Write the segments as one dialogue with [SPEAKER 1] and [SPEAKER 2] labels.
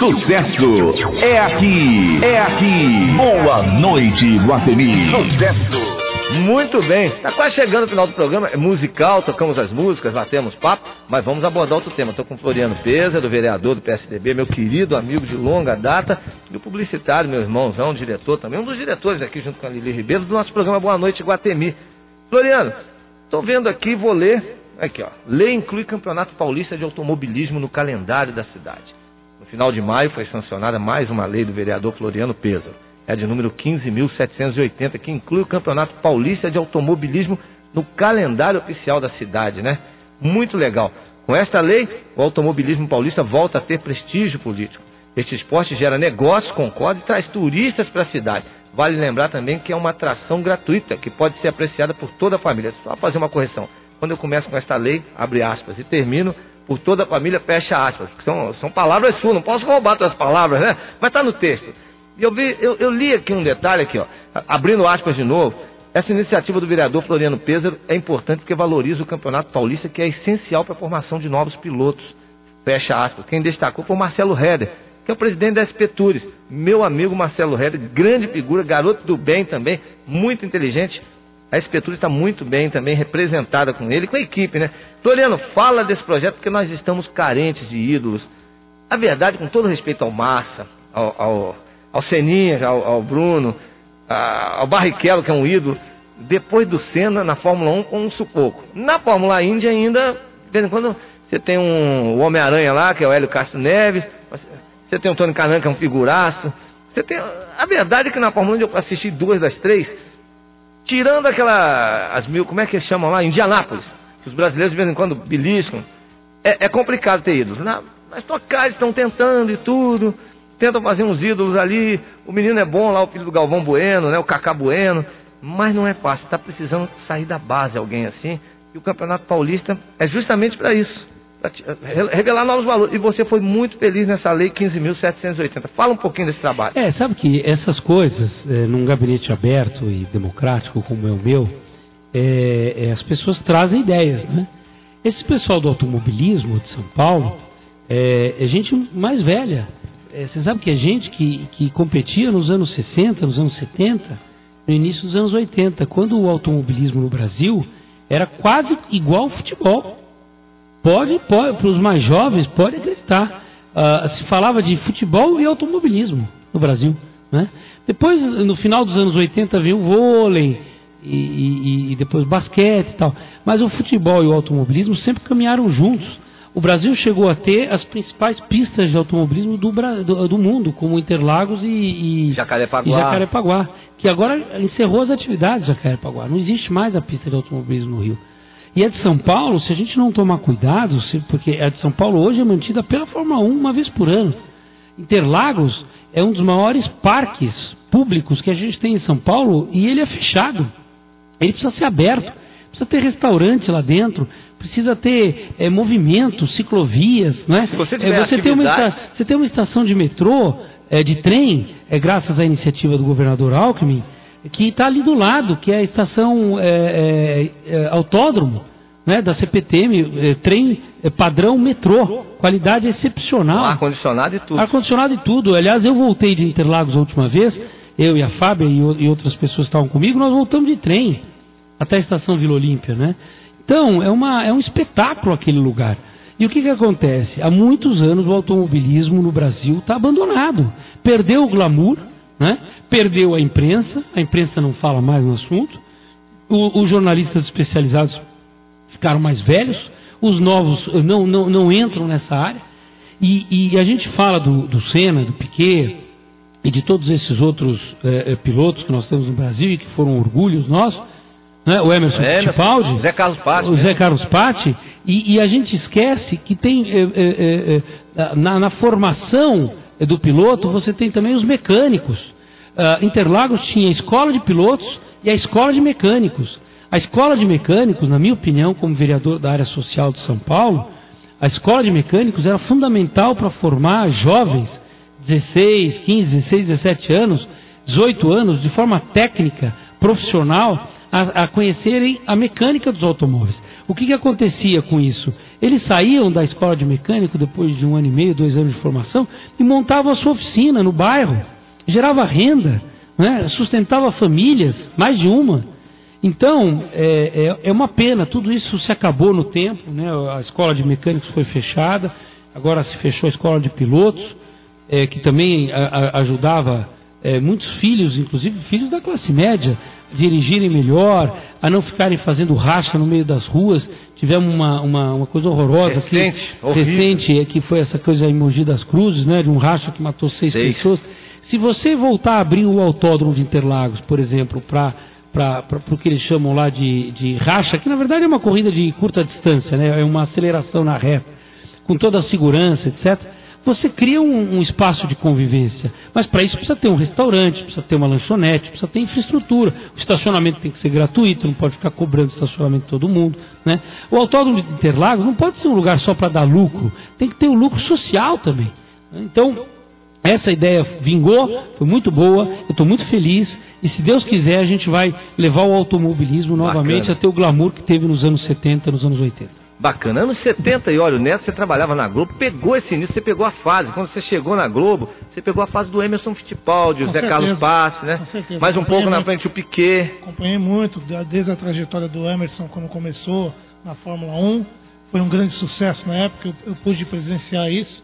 [SPEAKER 1] Sucesso é aqui, é aqui. Boa noite, Guatemi. Sucesso.
[SPEAKER 2] Muito bem, está quase chegando o final do programa, é musical, tocamos as músicas, batemos papo, mas vamos abordar outro tema. Estou com o Floriano Pêssaro, vereador do PSDB, meu querido amigo de longa data, e o publicitário, meu irmãozão, diretor também, um dos diretores aqui junto com a Lili Ribeiro, do nosso programa Boa Noite Guatemi. Floriano, estou vendo aqui, vou ler, aqui ó, lei inclui Campeonato Paulista de Automobilismo no calendário da cidade. No final de maio foi sancionada mais uma lei do vereador Floriano Pêssaro. É de número 15.780, que inclui o Campeonato Paulista de Automobilismo no calendário oficial da cidade, né? Muito legal. Com esta lei, o automobilismo paulista volta a ter prestígio político. Este esporte gera negócios, concorda, e traz turistas para a cidade. Vale lembrar também que é uma atração gratuita, que pode ser apreciada por toda a família. Só fazer uma correção. Quando eu começo com esta lei, abre aspas, e termino por toda a família, fecha aspas. São palavras suas, não posso roubar suas palavras, né? Mas está no texto. E eu li aqui um detalhe aqui, ó, abrindo aspas de novo. Essa iniciativa do vereador Floriano Pêssaro é importante porque valoriza o Campeonato Paulista, que é essencial para a formação de novos pilotos. Fecha aspas. Quem destacou foi o Marcelo Heder, que é o presidente da SP Tours. Meu amigo Marcelo Heder, grande figura, garoto do bem também, muito inteligente. A SP Tours está muito bem também representada com ele, com a equipe, né? Floriano, fala desse projeto porque nós estamos carentes de ídolos. A verdade, com todo respeito ao Massa, ao Seninha, ao Bruno, ao Barrichello, que é um ídolo, depois do Senna na Fórmula 1 com um sufoco. Na Fórmula Indy ainda, de vez em quando, você tem o Homem-Aranha lá, que é o Hélio Castro Neves, você tem o Tony Kanaan, que é um figuraço. Você tem... A verdade é que na Fórmula 1 eu assisti 2 das 3, tirando as mil, como é que eles chamam lá? Indianápolis, que os brasileiros de vez em quando beliscam. É complicado ter ídolos. Mas tocar, estão tentando e tudo, tentam fazer uns ídolos ali, o menino é bom lá, o filho do Galvão Bueno, né, o Cacá Bueno, mas não é fácil, está precisando sair da base alguém assim, e o Campeonato Paulista é justamente para isso, para revelar novos valores, e você foi muito feliz nessa lei 15.780, fala um pouquinho desse trabalho.
[SPEAKER 3] Sabe que essas coisas, num gabinete aberto e democrático como é o meu, as pessoas trazem ideias, né? Esse pessoal do automobilismo de São Paulo, é gente mais velha. Você sabe que é gente que competia nos anos 60, nos anos 70, no início dos anos 80, quando o automobilismo no Brasil era quase igual ao futebol. Para os mais jovens, pode acreditar. Se falava de futebol e automobilismo no Brasil, né? Depois, no final dos anos 80, veio o vôlei e depois basquete e tal. Mas o futebol e o automobilismo sempre caminharam juntos. O Brasil chegou a ter as principais pistas de automobilismo do mundo, como Interlagos e Jacarepaguá, que agora encerrou as atividades de Jacarepaguá. Não existe mais a pista de automobilismo no Rio. E a de São Paulo, se a gente não tomar cuidado, porque a de São Paulo hoje é mantida pela Fórmula 1 uma vez por ano. Interlagos é um dos maiores parques públicos que a gente tem em São Paulo e ele é fechado. Ele precisa ser aberto, precisa ter restaurante lá dentro, precisa ter movimento, ciclovias, né?
[SPEAKER 2] Você tem
[SPEAKER 3] uma estação de metrô, de trem, graças à iniciativa do governador Alckmin, que está ali do lado, que é a estação autódromo, né, da CPTM, trem padrão metrô, qualidade excepcional.
[SPEAKER 2] Ar-condicionado e tudo.
[SPEAKER 3] Ar-condicionado e tudo. Aliás, eu voltei de Interlagos a última vez, eu e a Fábia e outras pessoas estavam comigo, nós voltamos de trem até a estação Vila Olímpia, né? Então, é um espetáculo aquele lugar. E o que acontece? Há muitos anos o automobilismo no Brasil está abandonado. Perdeu o glamour, né? Perdeu a imprensa não fala mais no assunto, os jornalistas especializados ficaram mais velhos, os novos não entram nessa área, e a gente fala do Senna, do Piquet, e de todos esses outros pilotos que nós temos no Brasil e que foram orgulhos nossos, né? O Emerson Fittipaldi, o Zé Carlos Patti, e a gente esquece que tem na formação do piloto você tem também os mecânicos. Interlagos tinha a escola de pilotos e a escola de mecânicos. A escola de mecânicos, na minha opinião, como vereador da área social de São Paulo, a escola de mecânicos era fundamental para formar jovens, 16, 15, 16, 17 anos, 18 anos, de forma técnica, profissional, a conhecerem a mecânica dos automóveis. O que acontecia com isso? Eles saíam da escola de mecânico depois de 1 ano e meio, 2 anos de formação e montavam a sua oficina no bairro, gerava renda, né? Sustentava famílias, mais de uma. Então, é uma pena, tudo isso se acabou no tempo, né? A escola de mecânicos foi fechada, agora se fechou a escola de pilotos, que também ajudava muitos filhos, inclusive filhos da classe média, a dirigirem melhor, a não ficarem fazendo racha no meio das ruas. Tivemos uma coisa horrorosa recente, que foi essa coisa em Mogi das Cruzes, né? De um racha que matou 6 pessoas. Se você voltar a abrir o autódromo de Interlagos, por exemplo, para o que eles chamam lá de racha, que na verdade é uma corrida de curta distância, né? É uma aceleração na reta, com toda a segurança, etc. Você cria um espaço de convivência, mas para isso precisa ter um restaurante, precisa ter uma lanchonete, precisa ter infraestrutura. O estacionamento tem que ser gratuito, não pode ficar cobrando estacionamento de todo mundo, né? O autódromo de Interlagos não pode ser um lugar só para dar lucro, tem que ter o lucro social também. Então, essa ideia vingou, foi muito boa, eu estou muito feliz, e se Deus quiser a gente vai levar o automobilismo novamente a ter o glamour que teve nos anos 70, nos anos 80.
[SPEAKER 2] Bacana. Anos 70, e olha, o Neto, você trabalhava na Globo, pegou esse início, você pegou a fase. Quando você chegou na Globo, você pegou a fase do Emerson Fittipaldi, o Zé Carlos Passe, né? Mais um pouco na frente o Piquet.
[SPEAKER 4] Acompanhei muito, desde a trajetória do Emerson, quando começou na Fórmula 1. Foi um grande sucesso na época, eu pude presenciar isso.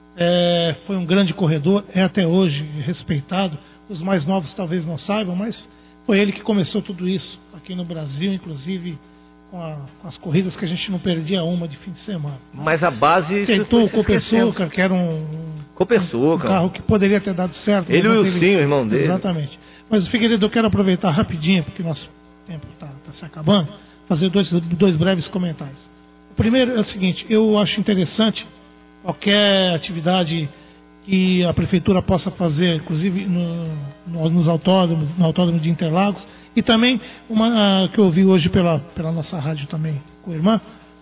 [SPEAKER 4] Foi um grande corredor, é até hoje respeitado. Os mais novos talvez não saibam, mas foi ele que começou tudo isso aqui no Brasil, inclusive com as corridas que a gente não perdia uma de fim de semana.
[SPEAKER 2] Mas a base...
[SPEAKER 4] Tentou o Copersucar, que era um carro que poderia ter dado certo.
[SPEAKER 2] Ele e o Wilson, o irmão dele.
[SPEAKER 4] Exatamente. Mas, Figueiredo, eu quero aproveitar rapidinho, porque nosso tempo está se acabando, fazer dois breves comentários. O primeiro é o seguinte, eu acho interessante qualquer atividade que a prefeitura possa fazer, inclusive nos autódromos, no autódromo de Interlagos, e também uma que eu ouvi hoje pela nossa rádio também com a irmã,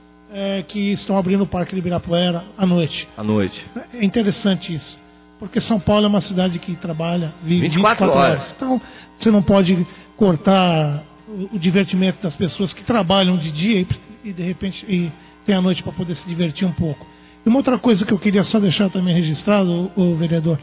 [SPEAKER 4] que estão abrindo o Parque de Ibirapuera à noite.
[SPEAKER 2] À noite.
[SPEAKER 4] É interessante isso, porque São Paulo é uma cidade que trabalha, vive
[SPEAKER 2] 24 horas.
[SPEAKER 4] Então, você não pode cortar o divertimento das pessoas que trabalham de dia e de repente tem a noite para poder se divertir um pouco. E uma outra coisa que eu queria só deixar também registrado, o vereador,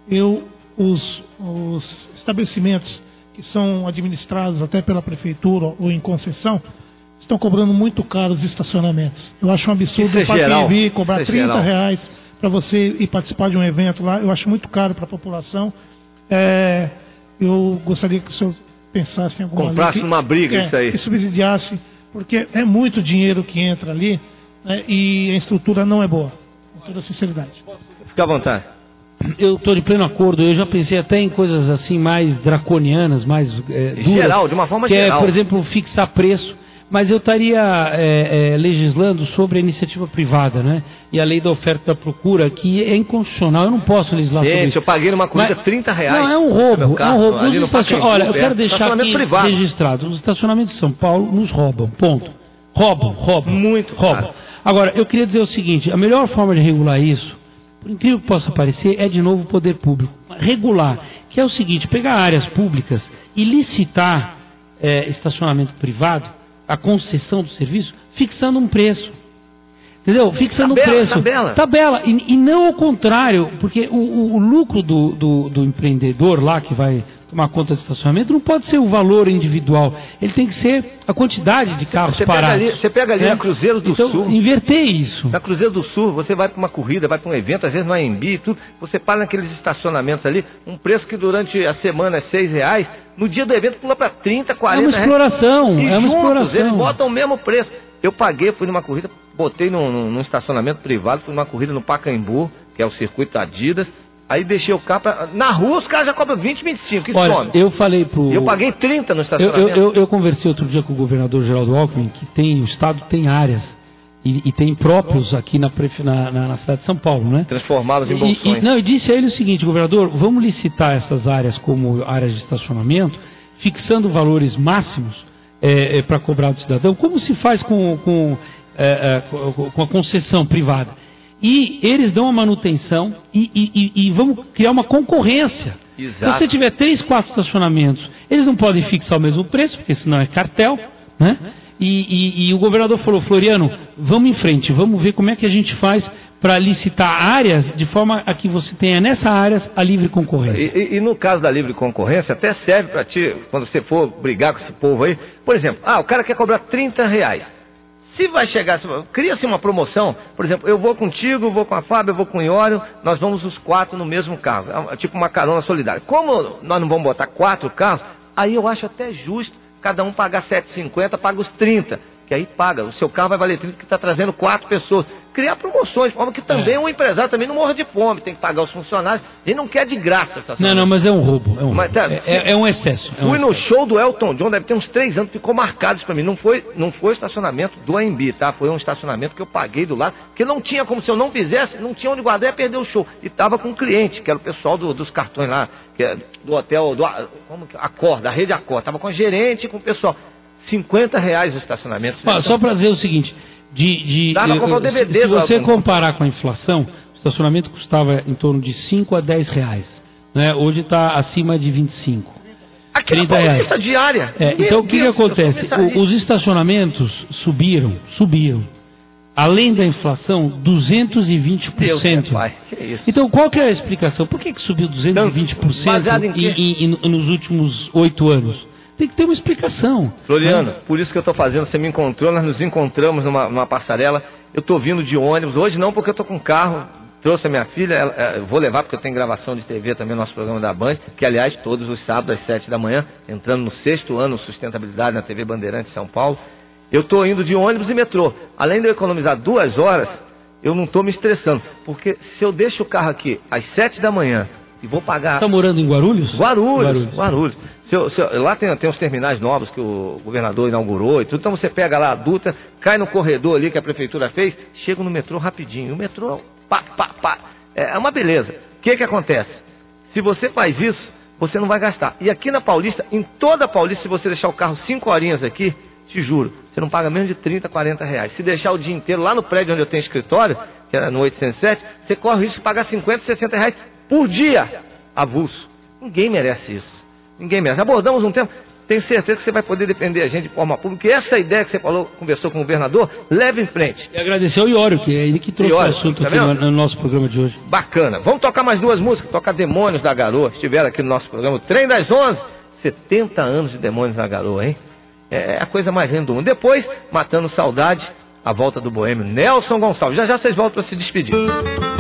[SPEAKER 4] os estabelecimentos que são administrados até pela prefeitura ou em concessão, estão cobrando muito caro os estacionamentos. Eu acho um absurdo o Parque vir cobrar R$30 para você ir participar de um evento lá. Eu acho muito caro para a população. Eu gostaria que o senhor pensasse em alguma
[SPEAKER 2] comprasse uma briga isso aí.
[SPEAKER 4] Que subsidiasse, porque é muito dinheiro que entra ali, né, e a estrutura não é boa, com toda sinceridade.
[SPEAKER 2] Fica à vontade.
[SPEAKER 3] Eu estou de pleno acordo, eu já pensei até em coisas assim mais draconianas, mais duras.
[SPEAKER 2] Geral, de uma forma geral.
[SPEAKER 3] Por exemplo, fixar preço. Mas eu estaria legislando sobre a iniciativa privada, né? E a lei da oferta e da procura, que é inconstitucional. Eu não posso legislar sobre isso.
[SPEAKER 2] Eu paguei numa corrida R$30.
[SPEAKER 3] Não, é um roubo. Olha, eu quero deixar aqui registrado. Os estacionamentos de São Paulo nos roubam. Ponto. Roubam.
[SPEAKER 2] Muito
[SPEAKER 3] roubam. Agora, eu queria dizer o seguinte, a melhor forma de regular isso, por incrível que possa parecer, é de novo o poder público. Regular, que é o seguinte, pegar áreas públicas e licitar estacionamento privado, a concessão do serviço, fixando um preço. Entendeu? Fixando um preço. Tabela. E não ao contrário, porque o lucro do empreendedor lá que vai tomar conta do estacionamento não pode ser o valor individual. Ele tem que ser a quantidade de carros parados.
[SPEAKER 2] Você pega ali na Cruzeiro do Sul.
[SPEAKER 3] Inverter isso.
[SPEAKER 2] Na Cruzeiro do Sul, você vai para uma corrida, vai para um evento, às vezes no AMB e tudo, você para naqueles estacionamentos ali, um preço que durante a semana é R$6, no dia do evento pula para 30, 40
[SPEAKER 3] reais. É uma exploração.
[SPEAKER 2] Eles botam o mesmo preço. Eu paguei, fui numa corrida, botei num estacionamento privado, fui numa corrida no Pacaembu, que é o circuito Adidas. Aí deixei o carro na rua, os caras já cobram 20, 25. Que
[SPEAKER 3] Olha, eu falei pro...
[SPEAKER 2] Eu paguei 30 no estacionamento.
[SPEAKER 3] Eu conversei outro dia com o governador Geraldo Alckmin, que o Estado tem áreas, e tem próprios aqui na cidade de São Paulo, né?
[SPEAKER 2] Transformados em bolsões.
[SPEAKER 3] E disse a ele o seguinte, governador, vamos licitar essas áreas como áreas de estacionamento, fixando valores máximos para cobrar do cidadão, como se faz com a concessão privada. E eles dão a manutenção e vamos criar uma concorrência.
[SPEAKER 2] Exato.
[SPEAKER 3] Se você tiver 3, 4 estacionamentos, eles não podem fixar o mesmo preço, porque senão é cartel, né? E o governador falou, Floriano, vamos em frente, vamos ver como é que a gente faz para licitar áreas de forma a que você tenha nessa área a livre concorrência.
[SPEAKER 2] E no caso da livre concorrência, até serve para ti, quando você for brigar com esse povo aí, por exemplo, o cara quer cobrar R$30. Se vai chegar, cria-se uma promoção, por exemplo, eu vou contigo, vou com a Fábio, eu vou com o Iório, nós vamos os 4 no mesmo carro, tipo uma carona solidária. Como nós não vamos botar 4 carros, aí eu acho até justo cada um pagar R$7,50, paga os 30, que aí paga, o seu carro vai valer 30, que está trazendo 4 pessoas. Criar promoções, de forma que também o empresário também não morra de fome, tem que pagar os funcionários, ele não quer de graça.
[SPEAKER 3] Não, mas é um roubo, é um excesso.
[SPEAKER 2] Fui no show do Elton John, deve ter uns 3 anos, ficou marcado isso pra mim, não foi estacionamento do AMB, tá? Foi um estacionamento que eu paguei do lado, que não tinha como, se eu não fizesse, não tinha onde guardar, ia perder o show. E tava com um cliente, que era o pessoal dos cartões lá, que é do hotel, da rede Accor, tava com a gerente e com o pessoal. R$50 o estacionamento.
[SPEAKER 3] Só para dizer o seguinte,
[SPEAKER 2] dá pra comprar o DVD,
[SPEAKER 3] se você comparar com a inflação, o estacionamento custava em torno de R$5 a R$10, né? Hoje está acima de 25.
[SPEAKER 2] Aqui na Paulista diária.
[SPEAKER 3] Então o que acontece? Os estacionamentos subiram. Além da inflação, 220%.
[SPEAKER 2] Deus, pai, que isso?
[SPEAKER 3] Então qual que é a explicação? Por que subiu 220% nos últimos 8 anos? Tem que ter uma explicação.
[SPEAKER 2] Floriano, por isso que eu estou fazendo, você me encontrou, nós nos encontramos numa passarela, eu estou vindo de ônibus, hoje não porque eu estou com carro, trouxe a minha filha, eu vou levar porque eu tenho gravação de TV também no nosso programa da Band, que aliás todos os sábados às 7 da manhã, entrando no 6º ano Sustentabilidade na TV Bandeirantes São Paulo, eu estou indo de ônibus e metrô, além de eu economizar 2 horas, eu não estou me estressando, porque se eu deixo o carro aqui às 7 da manhã e vou pagar...
[SPEAKER 3] Você está morando em Guarulhos?
[SPEAKER 2] Guarulhos. Lá tem os terminais novos que o governador inaugurou e tudo, então você pega lá a Dutra, cai no corredor ali que a prefeitura fez, chega no metrô rapidinho, o metrô, é uma beleza. O que acontece? Se você faz isso, você não vai gastar. E aqui na Paulista, em toda a Paulista, se você deixar o carro 5 horinhas aqui, te juro, você não paga menos de R$30, R$40. Se deixar o dia inteiro lá no prédio onde eu tenho escritório, que era no 807, você corre o risco de pagar R$50, R$60 por dia, avulso. Ninguém merece isso. Ninguém merece. Abordamos um tema, tenho certeza que você vai poder defender a gente de forma pública. E essa ideia que você falou, conversou com o governador, leve em frente.
[SPEAKER 3] E agradecer ao Iório, que é ele que trouxe o assunto aqui no nosso programa de hoje.
[SPEAKER 2] Bacana. Vamos tocar mais 2 músicas. Tocar Demônios da Garoa. Estiveram aqui no nosso programa. O Trem das 11. 70 anos de Demônios da Garoa, hein? É a coisa mais linda do mundo. Depois, Matando Saudade, a volta do Boêmio, Nelson Gonçalves. Já vocês voltam para se despedir.